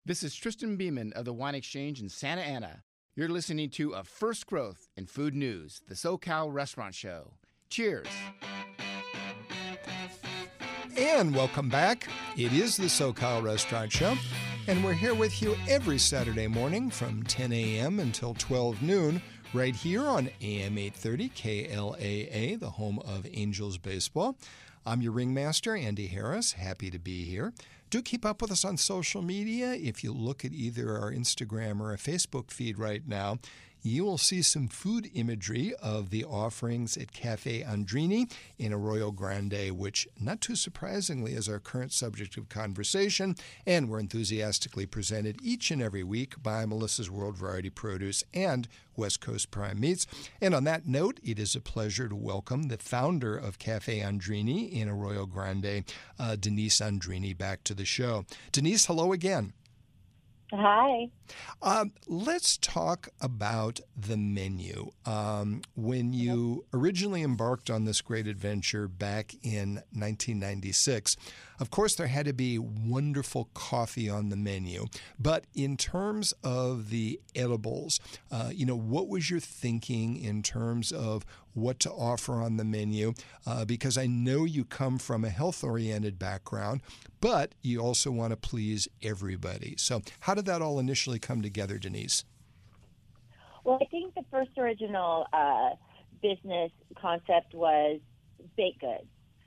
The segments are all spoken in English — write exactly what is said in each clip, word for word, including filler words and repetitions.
This is Tristan Beeman of the Wine Exchange in Santa Ana. You're listening to A First Growth in Food News, the SoCal Restaurant Show. Cheers. And welcome back. It is the SoCal Restaurant Show, and we're here with you every Saturday morning from ten a.m. until twelve noon, right here on A M eight thirty K L A A, the home of Angels Baseball. I'm your ringmaster, Andy Harris. Happy to be here. Do keep up with us on social media. If you look at either our Instagram or our Facebook feed right now, you will see some food imagery of the offerings at Cafe Andrini in Arroyo Grande, which, not too surprisingly, is our current subject of conversation, and we're enthusiastically presented each and every week by Melissa's World Variety Produce and West Coast Prime Meats. And on that note, it is a pleasure to welcome the founder of Cafe Andrini in Arroyo Grande, uh, Denise Andrini, back to the show. Denise, hello again. Hi. Um, let's talk about the menu. Um, when you originally embarked on this great adventure back in nineteen ninety-six, of course, there had to be wonderful coffee on the menu. But in terms of the edibles, uh, you know, what was your thinking in terms of what to offer on the menu? Uh, because I know you come from a health-oriented background, but you also want to please everybody. So how did that all initially come together, Denise? Well, I think the first original uh, business concept was baked goods.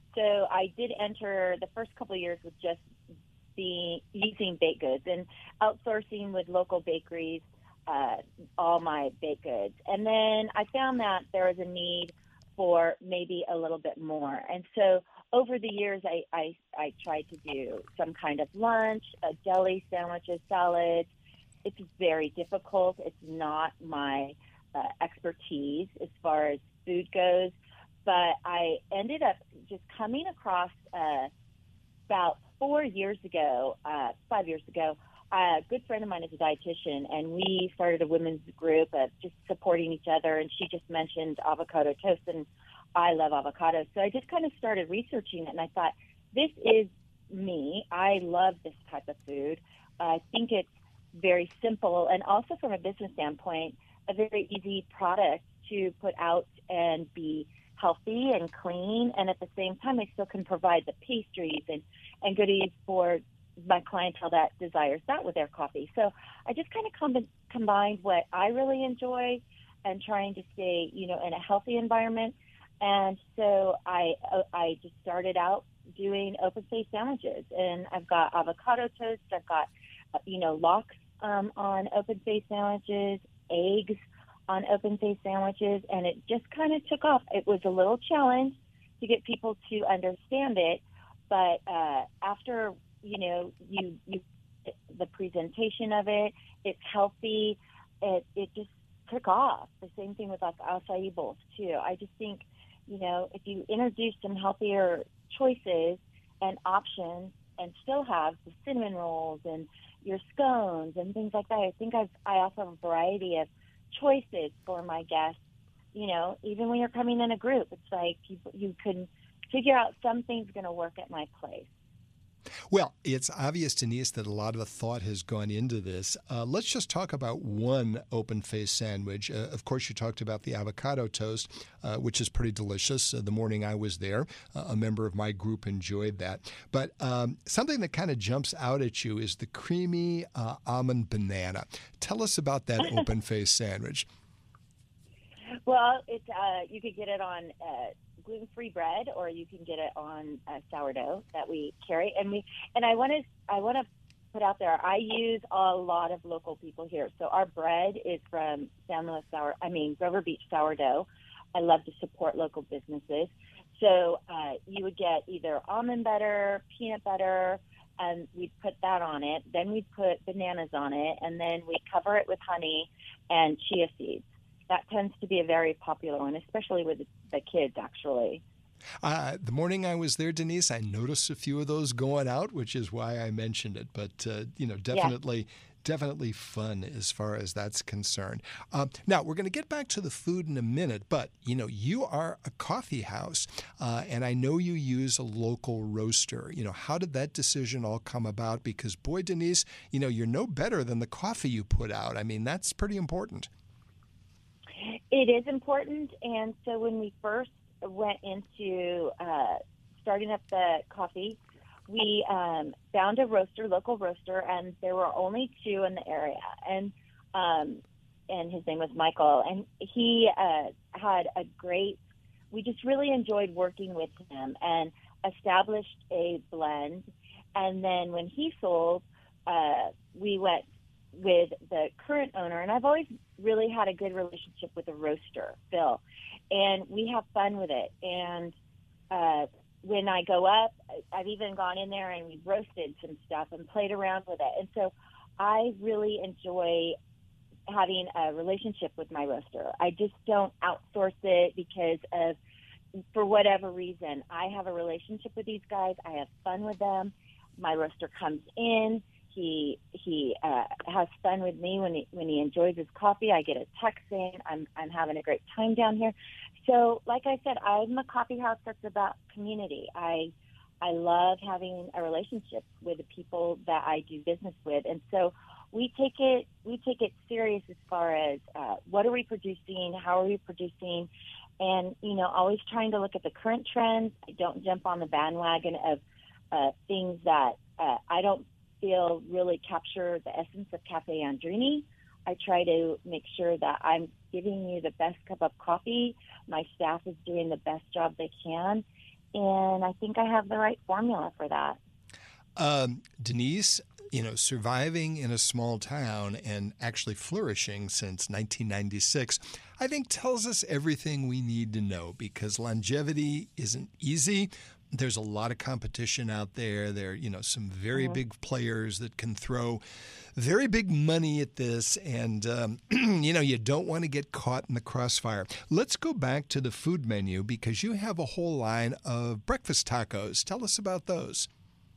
So I did enter the first couple of years with just being using baked goods and outsourcing with local bakeries uh, all my baked goods. And then I found that there was a need for maybe a little bit more. And so over the years, I, I, I tried to do some kind of lunch, a deli, sandwiches, salads. It's very difficult. It's not my uh, expertise as far as food goes. But I ended up just coming across uh, about four years ago, uh, five years ago, a good friend of mine is a dietitian, and we started a women's group of just supporting each other, and she just mentioned avocado toast, and I love avocado. So I just kind of started researching it, and I thought, this is me. I love this type of food. I think it's very simple, and also from a business standpoint, a very easy product to put out and be healthy and clean, and at the same time, I still can provide the pastries and, and goodies for my clientele that desires that with their coffee. So I just kind of com- combined what I really enjoy and trying to stay, you know, in a healthy environment. And so I uh, I just started out doing open-faced sandwiches, and I've got avocado toast, I've got, uh, you know, lox um, on open-faced sandwiches, eggs on open-faced sandwiches, and it just kind of took off. It was a little challenge to get people to understand it, but uh, after, you know, you, you the presentation of it, it's healthy, it, it just took off. The same thing with like acai bowls, too. I just think, you know, if you introduce some healthier choices and options and still have the cinnamon rolls and your scones and things like that, I think I've, I offer a variety of choices for my guests. You know, even when you're coming in a group, it's like you, you can figure out something's going to work at my place. Well, it's obvious, Denise, that a lot of thought has gone into this. Uh, let's just talk about one open-faced sandwich. Uh, of course, you talked about the avocado toast, uh, which is pretty delicious. Uh, the morning I was there, uh, a member of my group enjoyed that. But um, something that kind of jumps out at you is the creamy uh, almond banana. Tell us about that open-faced sandwich. Well, it's uh, you could get it on uh, gluten-free bread, or you can get it on uh, sourdough that we carry. And we and I want to I want to put out there, I use a lot of local people here. So our bread is from San Luis sour. I mean Grover Beach sourdough. I love to support local businesses. So uh, you would get either almond butter, peanut butter, and we'd put that on it. Then we'd put bananas on it, and then we cover it with honey and chia seeds. That tends to be a very popular one, especially with the kids, actually. Uh, the morning I was there, Denise, I noticed a few of those going out, which is why I mentioned it. But, uh, you know, definitely, yeah. definitely fun as far as that's concerned. Uh, now, we're going to get back to the food in a minute, but, you know, you are a coffee house, uh, and I know you use a local roaster. You know, how did that decision all come about? Because, boy, Denise, you know, you're no better than the coffee you put out. I mean, that's pretty important. It is important, and so when we first went into uh, starting up the coffee, we um, found a roaster, local roaster, and there were only two in the area. And um, and his name was Michael, and he uh, had a great. We just really enjoyed working with him and established a blend. And then when he sold, uh, we went with the current owner, and I've always really had a good relationship with the roaster, Phil. And we have fun with it. And uh, when I go up, I've even gone in there and we've roasted some stuff and played around with it. And so I really enjoy having a relationship with my roaster. I just don't outsource it because of, for whatever reason, I have a relationship with these guys. I have fun with them. My roaster comes in. He he uh, has fun with me when he when he enjoys his coffee. I get a text saying I'm I'm having a great time down here. So, like I said, I'm a coffee house that's about community. I I love having a relationship with the people that I do business with, and so we take it we take it serious as far as uh, what are we producing, how are we producing, and you know, always trying to look at the current trends. I don't jump on the bandwagon of uh, things that uh, I don't feel really capture the essence of Cafe Andrini. I try to make sure that I'm giving you the best cup of coffee. My staff is doing the best job they can, and I think I have the right formula for that. Um, Denise, you know, surviving in a small town and actually flourishing since nineteen ninety-six, I think tells us everything we need to know, because longevity isn't easy. There's a lot of competition out there. There are, you know, some very mm-hmm. big players that can throw very big money at this. And, um, you know, you don't want to get caught in the crossfire. Let's go back to the food menu, because you have a whole line of breakfast tacos. Tell us about those.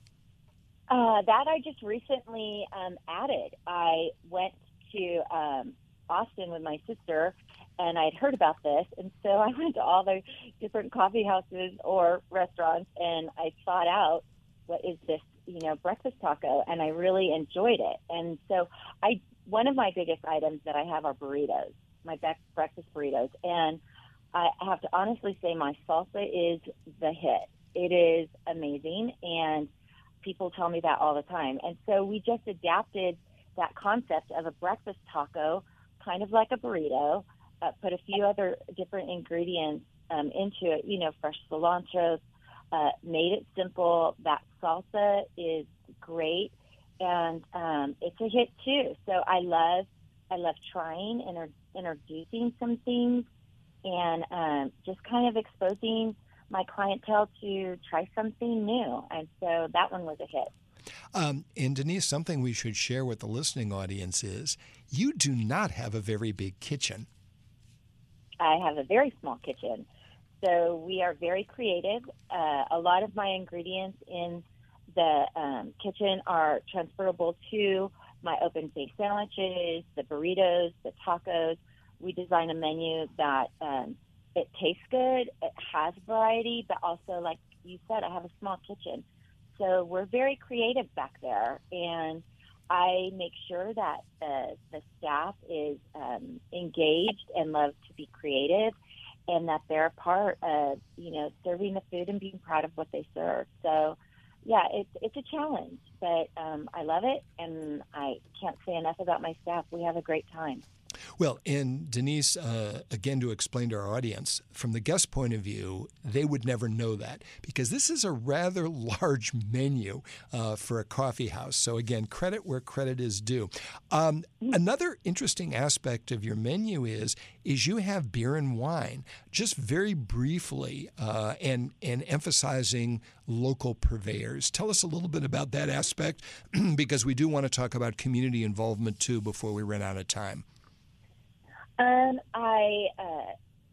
Uh, that I just recently um, added. I went to um, Austin with my sister, and I'd heard about this, and so I went to all the different coffee houses or restaurants, and I sought out what is this, you know, breakfast taco, and I really enjoyed it. And so I, one of my biggest items that I have are burritos, my be- breakfast burritos, and I have to honestly say my salsa is the hit. It is amazing, and people tell me that all the time. And so we just adapted that concept of a breakfast taco, kind of like a burrito, uh, put a few other different ingredients um, into it, you know, fresh cilantro, uh, made it simple. That salsa is great, and um, it's a hit too. So I love, I love trying and inter- introducing some things, and um, just kind of exposing my clientele to try something new. And so that one was a hit. Um, and Denise, something we should share with the listening audience is you do not have a very big kitchen. I have a very small kitchen. So we are very creative. Uh, a lot of my ingredients in the um, kitchen are transferable to my open face sandwiches, the burritos, the tacos. We design a menu that um, it tastes good, it has variety, but also, like you said, I have a small kitchen. So we're very creative back there, and I make sure that the, the staff is um, engaged and loves to be creative, and that they're a part of, you know, serving the food and being proud of what they serve. So, yeah, it's it's a challenge, but um, I love it, and I can't say enough about my staff. We have a great time. Well, and Denise, uh, again, to explain to our audience, from the guest point of view, they would never know that, because this is a rather large menu uh, for a coffee house. So again, credit where credit is due. Um, another interesting aspect of your menu is is you have beer and wine, just very briefly, uh, and and emphasizing local purveyors. Tell us a little bit about that aspect, because we do want to talk about community involvement too before we run out of time. Um, I uh,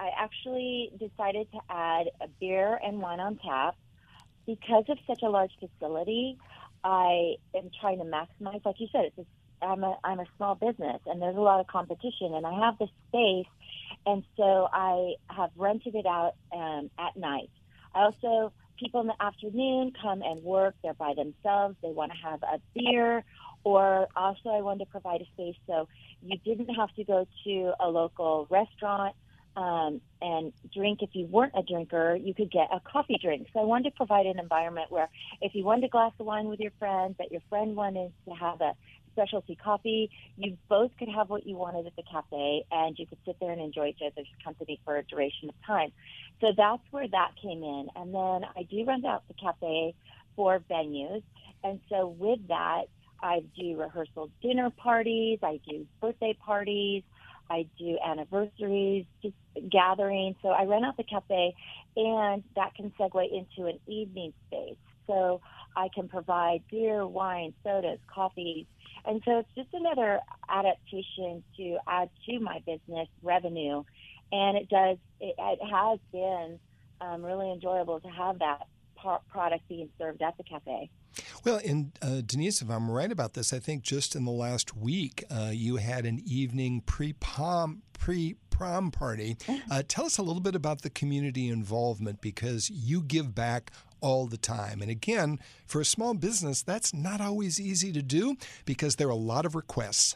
I actually decided to add a beer and wine on tap. Because of such a large facility, I am trying to maximize, like you said, it's a, I'm, a, I'm a small business, and there's a lot of competition, and I have this space, and so I have rented it out um, at night. I also, people in the afternoon come and work. They're by themselves. They want to have a beer, or also I wanted to provide a space so you didn't have to go to a local restaurant um, and drink. If you weren't a drinker, you could get a coffee drink. So I wanted to provide an environment where if you wanted a glass of wine with your friend, but your friend wanted to have a specialty coffee, you both could have what you wanted at the cafe, and you could sit there and enjoy each other's company for a duration of time. So that's where that came in. And then I do rent out the cafe for venues. And so with that, I do rehearsal dinner parties, I do birthday parties, I do anniversaries, just gatherings. So I rent out the cafe, and that can segue into an evening space. So I can provide beer, wine, sodas, coffees. And so it's just another adaptation to add to my business revenue. And it does, it, it has been um, really enjoyable to have that par- product being served at the cafe. Well, and uh, Denise, if I'm right about this, I think just in the last week uh, you had an evening pre-prom, pre-prom party. Uh, tell us a little bit about the community involvement, because you give back all the time. And again, for a small business, that's not always easy to do because there are a lot of requests.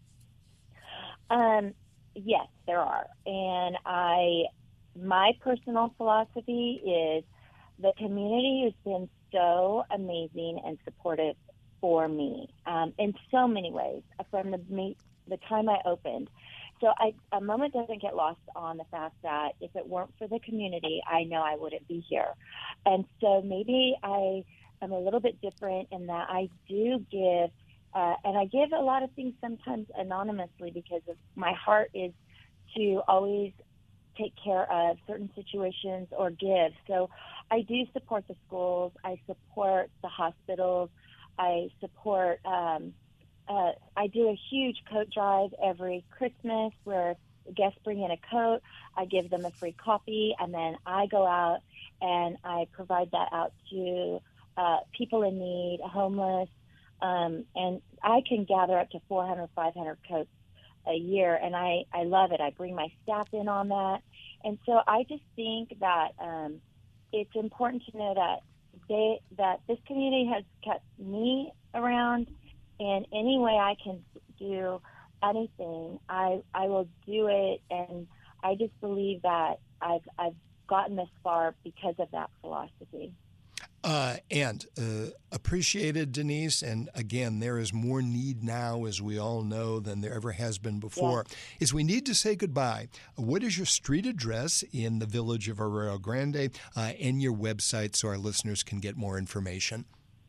Um, yes, there are. And I, my personal philosophy is the community has been so amazing and supportive for me um, in so many ways from the the time I opened. So I, a moment doesn't get lost on the fact that if it weren't for the community, I know I wouldn't be here. And so maybe I am a little bit different in that I do give, uh, and I give a lot of things sometimes anonymously because of my heart is to always take care of certain situations or give. So I do support the schools. I support the hospitals. I support, um, uh, I do a huge coat drive every Christmas where guests bring in a coat. I give them a free coffee, and then I go out and I provide that out to uh, people in need, homeless, um, and I can gather up to four hundred, five hundred coats a year, and I, I love it. I bring my staff in on that. And so I just think that um, it's important to know that they that this community has kept me around, and any way I can do anything, I I will do it. And I just believe that I've I've gotten this far because of that philosophy. Uh, and uh, appreciated, Denise. And again, there is more need now, as we all know, than there ever has been before. Yeah. Is we need to say goodbye. What is your street address in the village of Arroyo Grande uh, and your website so our listeners can get more information?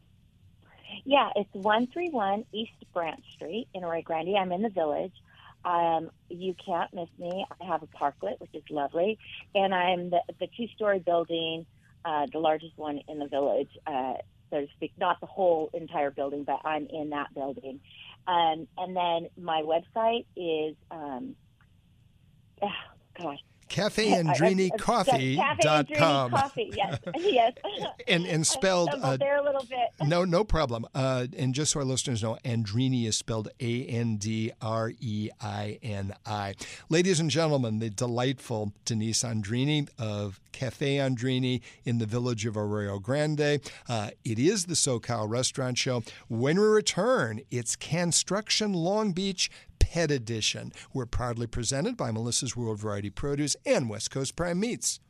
Yeah, it's one thirty-one East Branch Street in Arroyo Grande. I'm in the village. Um, you can't miss me. I have a parklet, which is lovely. And I'm the, the two-story building, Uh, the largest one in the village, uh, so to speak, not the whole entire building, but I'm in that building. Um, and then my website is, um, oh, gosh. Cafe Andrini Coffee dot com. Coffee, yes, yes. and and spelled uh, there a little bit. no, no problem. Uh, and just so our listeners know, Andrini is spelled A N D R E I N I. Ladies and gentlemen, the delightful Denise Andrini of Cafe Andrini in the village of Arroyo Grande. Uh, it is the SoCal Restaurant Show. When we return, it's Construction Long Beach Pet Edition. We're proudly presented by Melissa's World Variety Produce and West Coast Prime Meats.